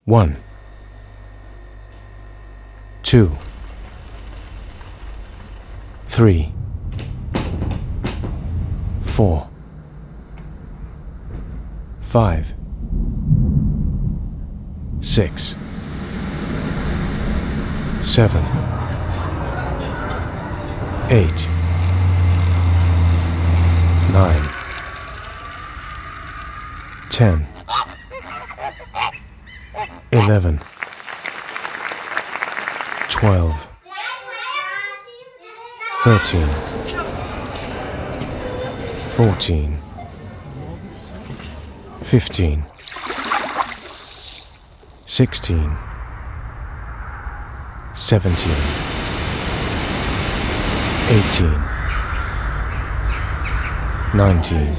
1, 2, 3, 4, 5, 6, 7, 8, 9, 10, 11, 12, 13, 14, 15, 16, 17, 18, 19,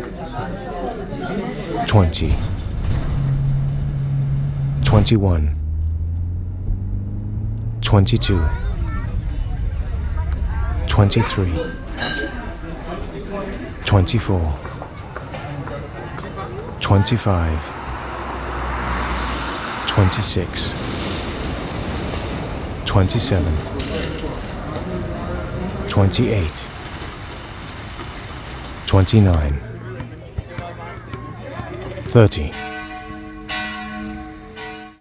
20, 21, 22, 23, 24, 25, 26, 27, 28, 29, 30.